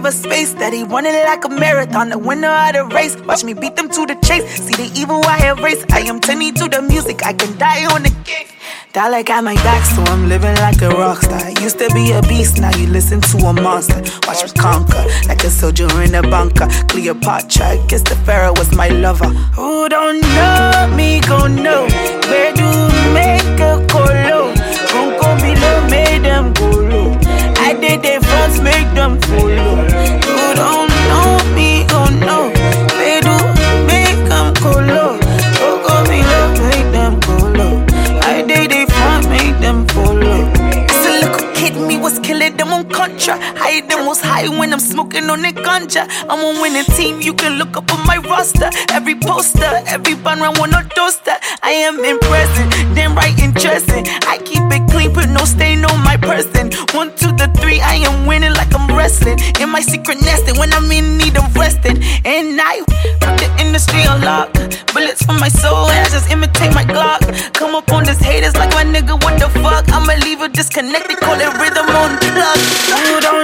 a space. Steady running like a marathon, the winner of the race. Watch me beat them to the chase. See the evil I erase. I am turning to the music, I can die on the game. Dollar got my back, so I'm living like a rockstar. Used to be a beast, now you listen to a monster. Watch me conquer, like a soldier in a bunker. Cleopatra, I guess the pharaoh was my lover. Who don't know me gon' know. Where do we make a colo? Don't go below, make them go low. I did their fronts, make them follow. Who don't know me gon' know. Where do we make them colo? Don't go below, make them go low. I did they front, make them follow. As a little kid, me was killing them on contra. Hide them was high when I'm smoking on the ganja. I'm on winning team, you can look up on my roster. Every poster, every bun round one or toaster. I am impressing, then right interesting. I keep it clean, put no stain on my person. 1 to the 3, I am winning like I'm wrestling. In my secret nesting, when I'm in need of resting. And I rock the industry on lock. Bullets for my soul, and I just imitate my Glock. Come up on these haters like my nigga, what the fuck? I'ma leave it disconnected, call it rhythm on the plug. You don't